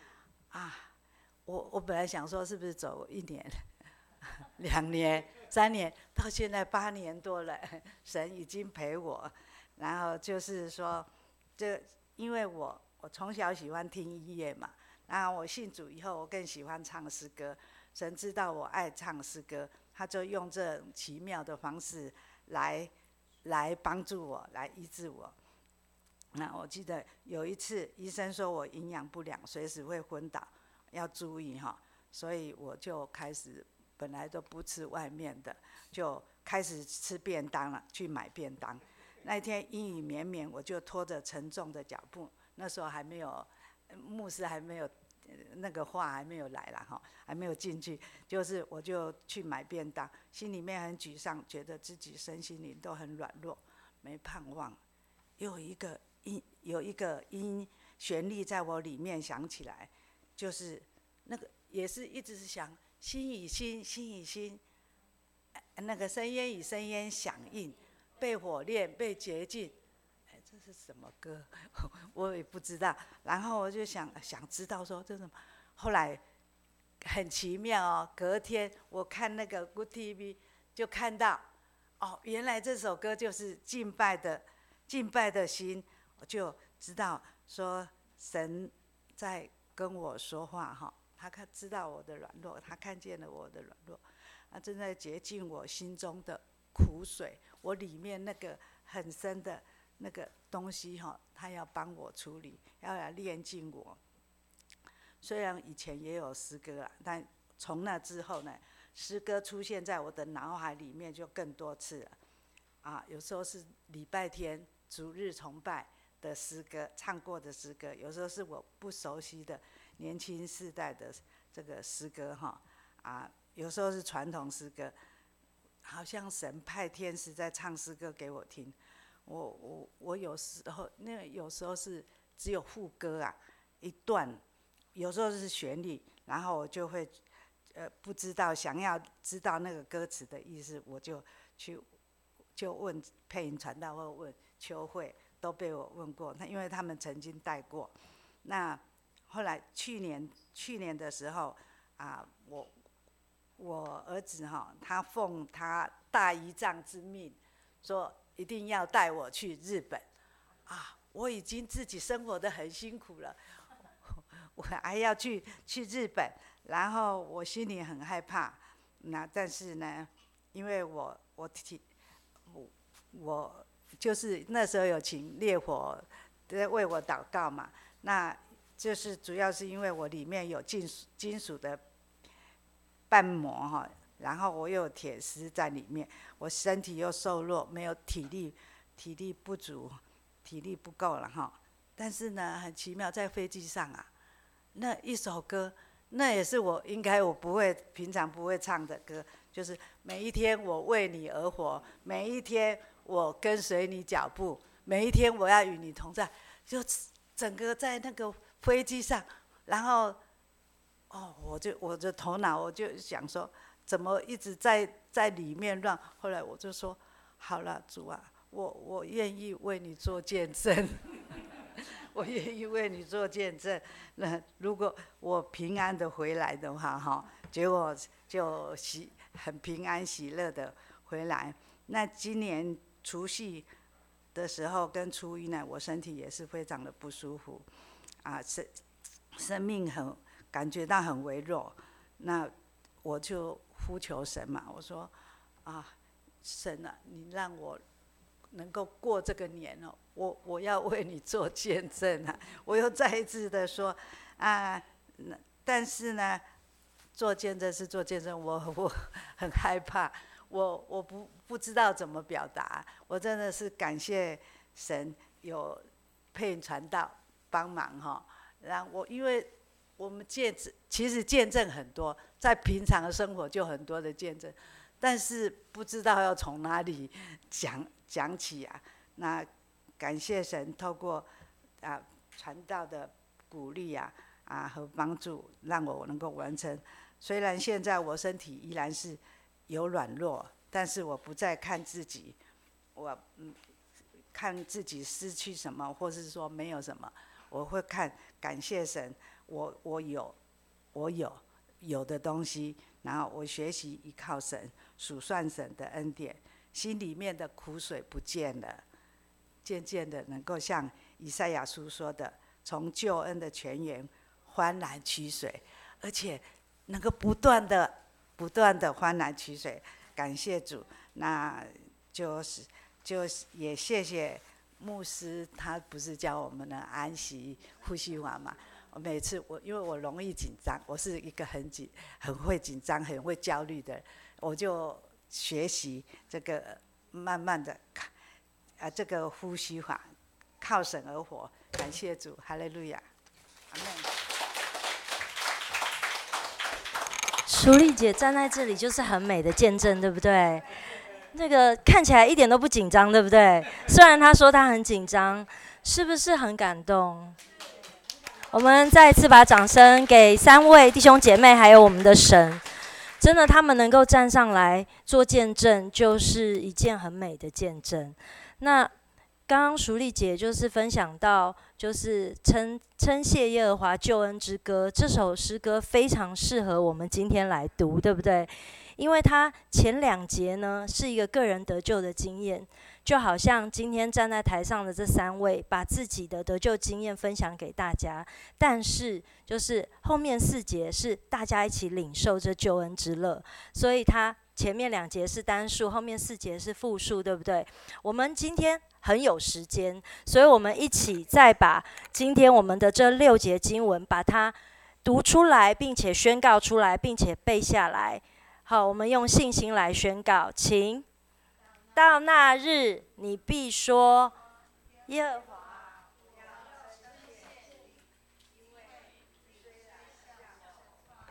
我本来想说是不是走1年、2年、3年，到现在8年多了，神已经陪我。然后就是说，因为我从小喜欢听音乐嘛，然后我信主以后，我更喜欢唱诗歌。神知道我爱唱诗歌，他就用这种奇妙的方式来帮助我，来医治我。那我记得有一次医生说我营养不良，随时会昏倒，要注意所以我就开始本来都不吃外面的，就开始吃便当了，去买便当。那一天阴雨绵绵，我就拖着沉重的脚步，那时候还没有牧师还没有那个话还没有来啦还没有进去，就是我就去买便当，心里面很沮丧，觉得自己身心灵都很软弱，没盼望。有一个音旋律在我里面响起来，就是那个也是一直是想心与心，心与心，那个深渊与深渊响应，被火炼，被洁净。这是什么歌？我也不知道。然后我就想知道说这是什么。后来很奇妙隔天我看那个 Good TV 就看到原来这首歌就是敬拜的心，我就知道说神在跟我说话他知道我的软弱，他看见了我的软弱，他正在洁净我心中的苦水，我里面那个很深的那个东西他要帮我处理，要来炼净我。虽然以前也有诗歌但从那之后呢，诗歌出现在我的脑海里面就更多次了有时候是礼拜天主日崇拜的诗歌，唱过的诗歌，有时候是我不熟悉的年轻世代的这个诗歌哈有时候是传统诗歌，好像神派天使在唱诗歌给我听。我有时候有时候是只有副歌一段，有时候是旋律，然后我就会不知道，想要知道那个歌词的意思，我就问配音传道或问秋慧，都被我问过，因为他们曾经带过。那后来去年的时候我儿子他奉他大姨丈之命，说一定要带我去日本我已经自己生活得很辛苦了，我还要去日本，然后我心里很害怕。但是呢，因为我就是那时候有请烈火为我祷告嘛，那就是主要是因为我里面有金属的瓣膜然后我又有铁丝在里面，我身体又瘦弱，没有体力不足，体力不够了但是呢，很奇妙，在飞机上那一首歌，那也是我平常不会唱的歌，就是每一天我为你而活，每一天我跟随你脚步，每一天我要与你同在，就整个在那个飞机上，然后我的头脑我就想说，怎么一直在里面乱？后来我就说，好了，主我愿意为你做见证，我愿意为你做见证。那如果我平安的回来的话，结果就很平安喜乐的回来。那今年除夕的时候跟初一呢，我身体也是非常的不舒服，生命感觉到很微弱。那我就呼求神嘛，我说神你让我能够过这个年我要为你做见证我又再一次的说但是呢，做见证是做见证，我很害怕，我不知道怎么表达。我真的是感谢神有配音传道帮忙然后因为我们其实见证很多，在平常的生活就很多的见证，但是不知道要从哪里讲起那感谢神透过传道的鼓励和帮助，让我能够完成。虽然现在我身体依然是有软弱，但是我不再看自己，看自己失去什么，或是说没有什么，我会感谢神，我有的东西，然后我学习依靠神，数算神的恩典，心里面的苦水不见了，渐渐的能够像以赛亚书说的，从救恩的泉源欢然取水，而且能够不断的欢然取水。感谢主，那就也谢谢牧师，他不是教我们的安息呼吸法嘛？每次因为我容易紧张，我是一个很会紧张、很会焦虑的人，我就学习这个慢慢的这个呼吸法，靠神而活。感谢主，哈利路亚，阿们。 淑丽姐站在这里就是很美的见证，对不对？那个看起来一点都不紧张，对不对？虽然她说她很紧张，是不是很感动？我们再一次把掌声给3位弟兄姐妹，还有我们的神。真的，他们能够站上来做见证，就是一件很美的见证。那刚刚淑丽姐就是分享到，就是称谢耶和华救恩之歌，这首诗歌非常适合我们今天来读，对不对？因为它前2节呢是一个个人得救的经验，就好像今天站在台上的这3位把自己的得救经验分享给大家，但是就是后面4节是大家一起领受这救恩之乐，所以它前面2节是单数，后面4节是复数，对不对？我们今天很有时间，所以我们一起再把今天我们的这6节经文把它读出来，并且宣告出来，并且背下来。好，我们用信心来宣告，请到那日，你必说耶和华。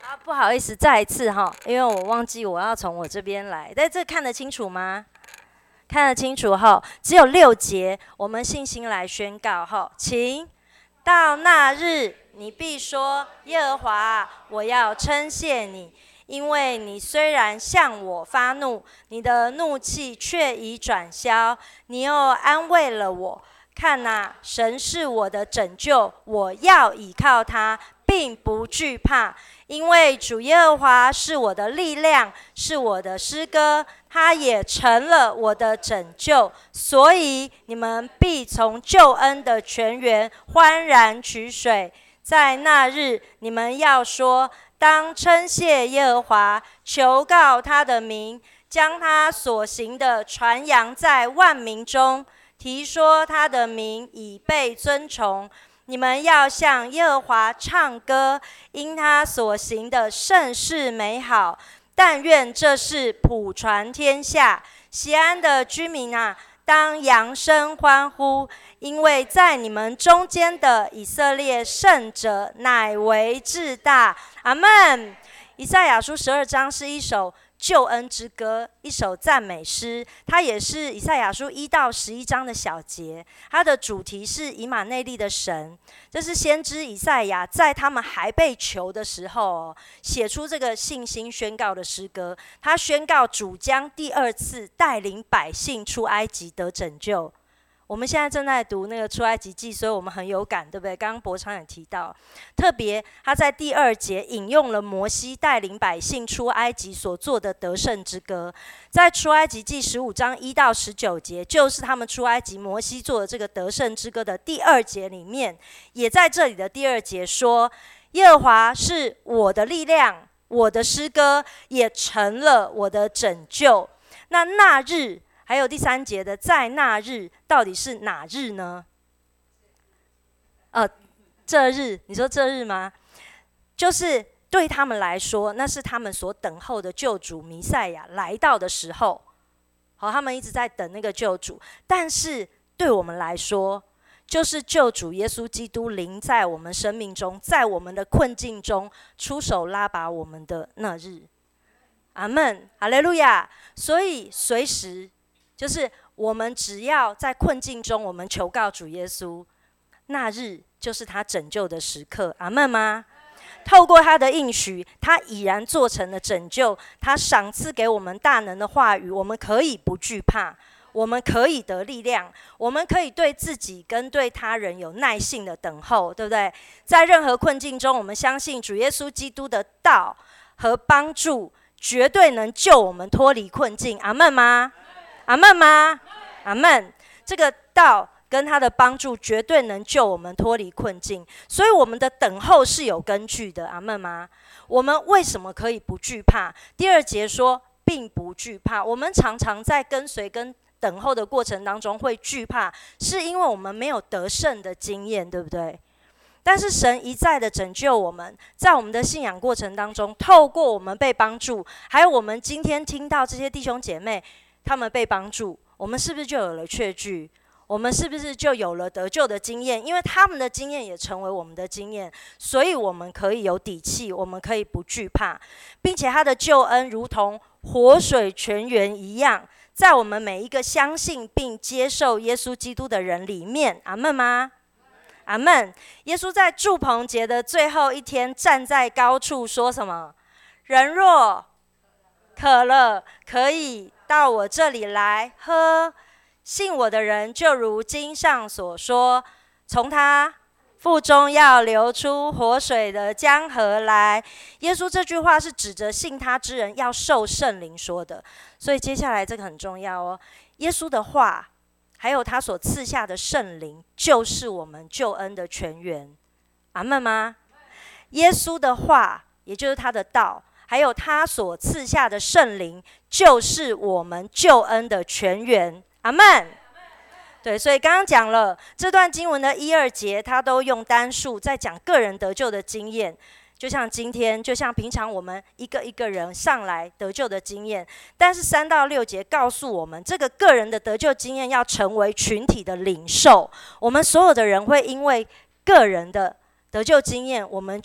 啊，不好意思，再一次哈，因为我忘记我要从我这边来，但这看得清楚吗？看得清楚哈，只有6节，我们信心来宣告哈，请到那日，你必说：耶和华，我要称谢你，因为你虽然向我发怒，你的怒气却已转消，你又安慰了我。看哪，神是我的拯救，我要倚靠他，并不惧怕，因为主耶和华是我的力量，是我的诗歌，他也成了我的拯救，所以你们必从救恩的泉源欢然取水。在那日，你们要说：当称谢耶和华，求告他的名，将他所行的传扬在万民中，提说他的名已被尊崇。你们要向耶和华唱歌，因他所行的甚是美好。但愿这事普传天下。锡安的居民啊，当扬声欢呼，因为在你们中间的以色列圣者乃为至大。阿们。以赛亚书12章是一首救恩之歌，一首赞美诗，它也是以赛亚书1到11章的小节。它的主题是以马内利的神，这是先知以赛亚在他们还被囚的时候写出这个信心宣告的诗歌。他宣告主将第2次带领百姓出埃及得拯救。我们现在正在读那个出埃及记，所以我们很有感，对不对？刚刚博昌也提到，特别他在第2节引用了摩西带领百姓出埃及所做的得胜之歌。在出埃及记15章1到19节，就是他们出埃及摩西做的这个得胜之歌的第2节里面，也在这里的第2节说：耶和华是我的力量，我的诗歌也成了我的拯救。那日还有第3节的在那日，到底是哪日呢？这日，你说这日吗？就是对他们来说，那是他们所等候的救主弥赛亚来到的时候。好，他们一直在等那个救主，但是对我们来说，就是救主耶稣基督临在我们生命中，在我们的困境中出手拉拔我们的那日。阿们，哈利路亚。所以随时就是我们只要在困境中，我们求告主耶稣，那日就是他拯救的时刻。阿们吗？透过他的应许，他已然做成了拯救，他赏赐给我们大能的话语，我们可以不惧怕，我们可以得力量，我们可以对自己跟对他人有耐性的等候，对不对？在任何困境中，我们相信主耶稣基督的道和帮助绝对能救我们脱离困境。阿们吗？阿们吗？阿们。这个道跟他的帮助绝对能救我们脱离困境，所以我们的等候是有根据的。阿们吗？我们为什么可以不惧怕？第2节说并不惧怕。我们常常在跟随跟等候的过程当中会惧怕，是因为我们没有得胜的经验，对不对？但是神一再的拯救我们，在我们的信仰过程当中，透过我们被帮助，还有我们今天听到这些弟兄姐妹他们被帮助，我们是不是就有了确据？我们是不是就有了得救的经验？因为他们的经验也成为我们的经验，所以我们可以有底气，我们可以不惧怕，并且他的救恩如同活水泉源一样，在我们每一个相信并接受耶稣基督的人里面。阿们吗？阿们。耶稣在住棚节的最后一天站在高处说什么？人若渴了，可以到我这里来喝，信我的人就如经上所说，从他腹中要流出活水的江河来。耶稣这句话是指着信他之人要受圣灵说的，所以接下来这个很重要哦。耶稣的话还有他所赐下的圣灵，就是我们救恩的泉源。阿们吗？耶稣的话也就是他的道，还有他所赐下的圣灵，就是我们救恩的泉源。阿们。对，所以刚刚讲了这段经文的1、2节，他都用单数在讲个人得救的经验，就像今天，就像平常我们一个一个人上来得救的经验。但是3到6节告诉我们，这个个人的得救经验要成为群体的领受。我们所有的人会因为个人的得救经验，我们就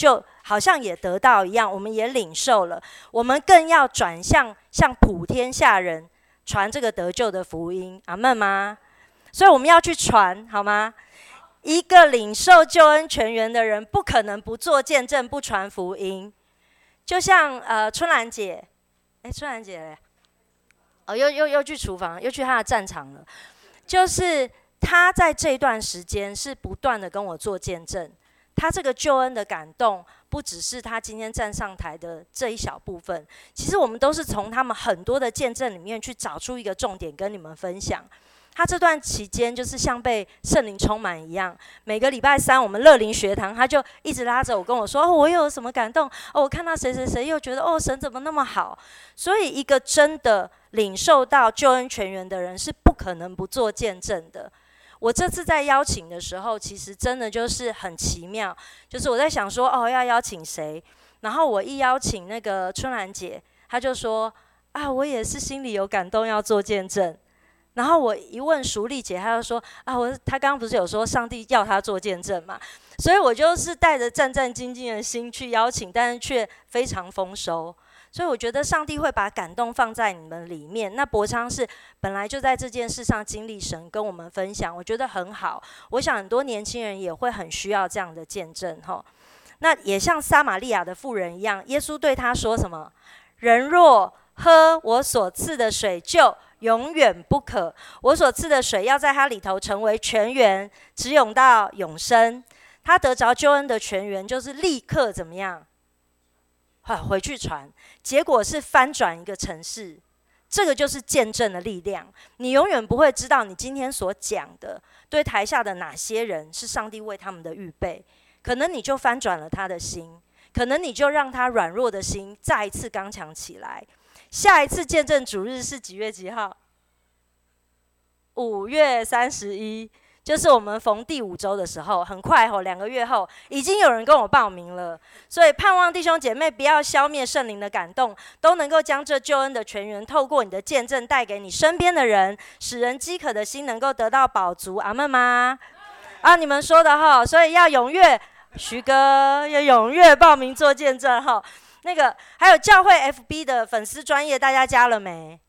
好像也得到一样，我们也领受了，我们更要转向普天下人传这个得救的福音，阿们吗？所以我们要去传，好吗？一个领受救恩泉源的人，不可能不做见证、不传福音。就像春兰姐，春兰姐嘞，又去厨房，又去她的战场了。就是她在这段时间是不断的跟我做见证，她这个救恩的感动，不只是她今天站上台的这一小部分，其实我们都是从他们很多的见证里面去找出一个重点跟你们分享。他这段期间就是像被圣灵充满一样，每个礼拜三我们乐灵学堂，他就一直拉着我跟我说，我又有什么感动，我看到谁谁谁又觉得神怎么那么好。所以一个真的领受到救恩泉源的人是不可能不做见证的。我这次在邀请的时候，其实真的就是很奇妙，就是我在想说要邀请谁，然后我一邀请那个春兰姐，她就说我也是心里有感动要做见证。然后我一问淑丽姐，她就说她刚刚不是有说上帝要她做见证嘛？所以我就是带着战战兢兢的心去邀请，但是却非常丰收。所以我觉得上帝会把感动放在你们里面。那伯昌是本来就在这件事上经历神跟我们分享，我觉得很好。我想很多年轻人也会很需要这样的见证哈。那也像撒玛利亚的妇人一样，耶稣对她说什么？人若喝我所赐的水，就永远不渴。我所赐的水要在它里头成为泉源，直涌到永生。他得着救恩的泉源，就是立刻怎么样？回去传，结果是翻转一个城市。这个就是见证的力量。你永远不会知道你今天所讲的，对台下的哪些人是上帝为他们的预备。可能你就翻转了他的心，可能你就让他软弱的心再一次刚强起来。下一次见证主日是几月几号？5月31，就是我们逢第5周的时候，很快2个月后，已经有人跟我报名了。所以盼望弟兄姐妹不要消灭圣灵的感动，都能够将这救恩的泉源透过你的见证带给你身边的人，使人饥渴的心能够得到饱足。阿们吗？你们说的哈，所以要踊跃，徐哥要踊跃报名做见证哈。那个还有教会 FB 的粉丝专页，大家加了没？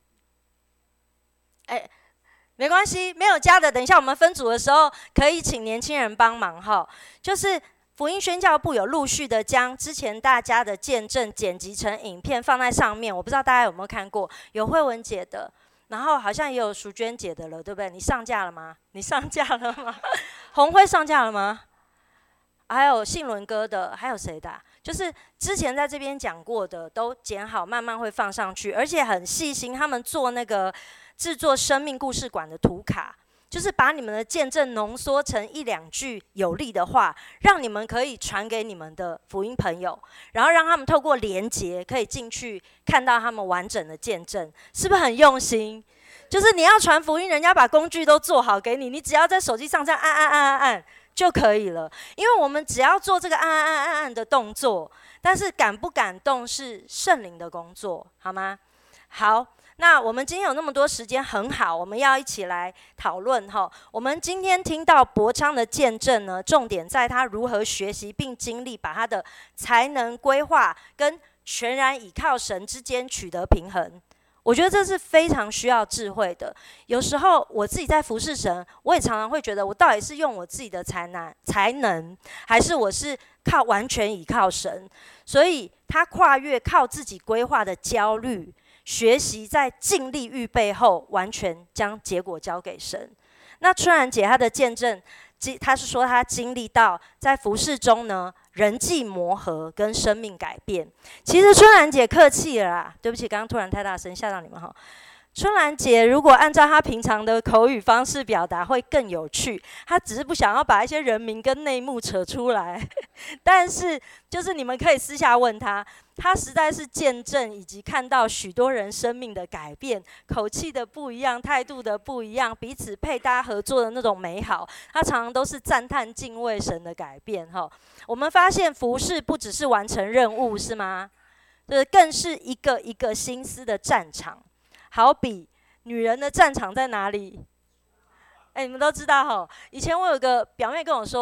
没关系，没有加的，等一下我们分组的时候可以请年轻人帮忙哈。就是福音宣教部有陆续的将之前大家的见证剪辑成影片放在上面，我不知道大家有没有看过，有慧文姐的，然后好像也有淑娟姐的了，对不对？你上架了吗？你上架了吗？红辉上架了吗？还有信伦哥的，还有谁的就是之前在这边讲过的都剪好，慢慢会放上去，而且很细心，他们做那个制作生命故事馆的图卡，就是把你们的见证浓缩成1、2句有力的话，让你们可以传给你们的福音朋友，然后让他们透过连结可以进去看到他们完整的见证，是不是很用心？就是你要传福音，人家把工具都做好给你，你只要在手机上这样按就可以了。因为我们只要做这个按的动作，但是感不感动是圣灵的工作，好吗？好，那我们今天有那么多时间，很好，我们要一起来讨论哈。我们今天听到伯昌的见证呢，重点在他如何学习并经历，把他的才能规划跟全然倚靠神之间取得平衡。我觉得这是非常需要智慧的。有时候我自己在服侍神，我也常常会觉得，我到底是用我自己的才能，还是我是完全倚靠神？所以他跨越靠自己规划的焦虑，学习在尽力预备后，完全将结果交给神。那春兰姐她的见证，她是说她经历到在服侍中呢，人际磨合跟生命改变。其实春兰姐客气了啦，对不起，刚刚突然太大声吓到你们哈。春兰姐如果按照她平常的口语方式表达会更有趣，她只是不想要把一些人名跟内幕扯出来，但是就是你们可以私下问她，她实在是见证以及看到许多人生命的改变，口气的不一样，态度的不一样，彼此配搭合作的那种美好，她常常都是赞叹敬畏神的改变哈。我们发现服事不只是完成任务是吗？更是一个一个心思的战场。好比女人的战场在哪里？你们都知道哈。以前我有个表妹跟我说，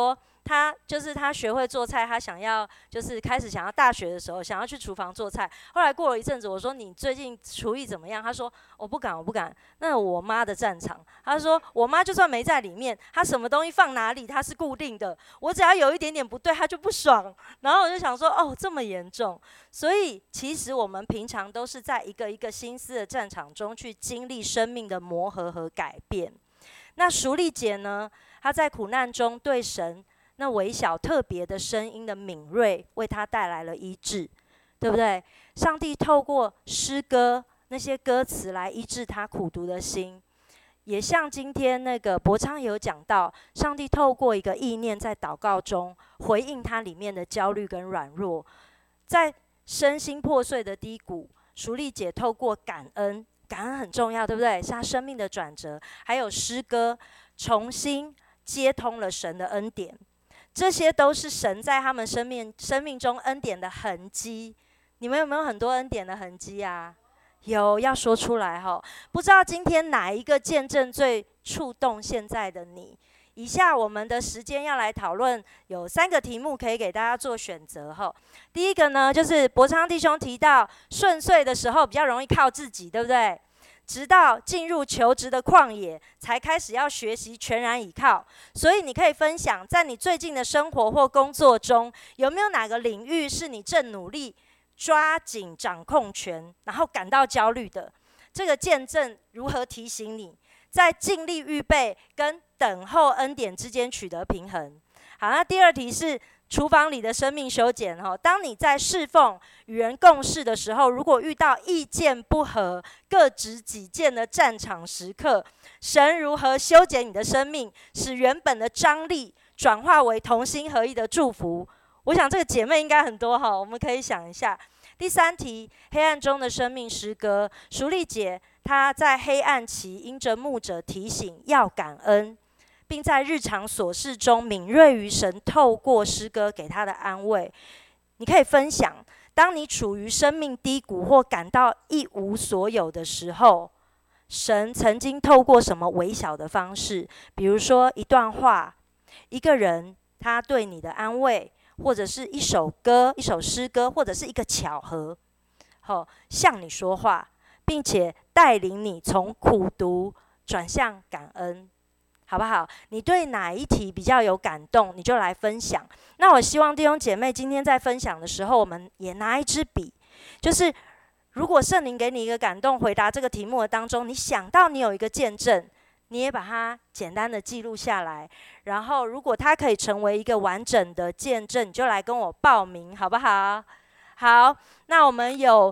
他学会做菜，他想要就是开始想要大学的时候想要去厨房做菜。后来过了一阵子，我说你最近厨艺怎么样？他说我不敢，那我妈的战场。他说我妈就算没在里面，她什么东西放哪里她是固定的，我只要有一点点不对，她就不爽。然后我就想说哦，这么严重。所以其实我们平常都是在一个一个心思的战场中去经历生命的磨合和改变。那淑丽姐呢，她在苦难中对神那微小特别的声音的敏锐，为她带来了医治，对不对？上帝透过诗歌那些歌词来医治她苦读的心，也像今天那个博昌有讲到，上帝透过一个意念在祷告中回应她里面的焦虑跟软弱，在身心破碎的低谷，淑丽姐透过感恩很重要，对不对？是她生命的转折，还有诗歌重新接通了神的恩典，这些都是神在他们生命中恩典的痕迹。你们有没有很多恩典的痕迹啊？有，要说出来哈。不知道今天哪一个见证最触动现在的你？以下我们的时间要来讨论，有3个题目可以给大家做选择哈。第一个呢，就是博昌弟兄提到，顺遂的时候比较容易靠自己，对不对？直到进入求职的旷野，才开始要学习全然倚靠。所以你可以分享，在你最近的生活或工作中，有没有哪个领域是你正努力抓紧掌控权，然后感到焦虑的？这个见证如何提醒你，在尽力预备跟等候恩典之间取得平衡？好，那第二题是厨房里的生命修剪。当你在侍奉与人共事的时候，如果遇到意见不合、各执己见的战场时刻，神如何修剪你的生命，使原本的张力转化为同心合意的祝福？我想这个姐妹应该很多哈，我们可以想一下。第3题，黑暗中的生命诗歌。淑丽姐她在黑暗期因着牧者提醒要感恩，并在日常琐事中敏锐于神透过诗歌给她的安慰。你可以分享，当你处于生命低谷或感到一无所有的时候，神曾经透过什么微小的方式，比如说一段话、一个人他对你的安慰，或者是一首歌、一首诗歌，或者是一个巧合，向你说话，并且带领你从苦读转向感恩，好不好？你对哪一题比较有感动，你就来分享。那我希望弟兄姐妹今天在分享的时候，我们也拿一支笔，就是如果圣灵给你一个感动，回答这个题目的当中，你想到你有一个见证，你也把它简单的记录下来，然后如果它可以成为一个完整的见证，你就来跟我报名，好不好？好，那我们有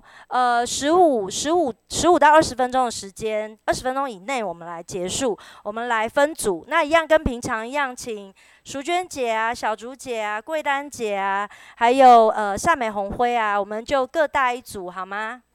15到20分钟的时间，20分钟以内我们来结束，我们来分组。那一样跟平常一样，请淑娟姐啊、小竹姐啊、桂丹姐啊，还有夏美红辉啊，我们就各带一组好吗？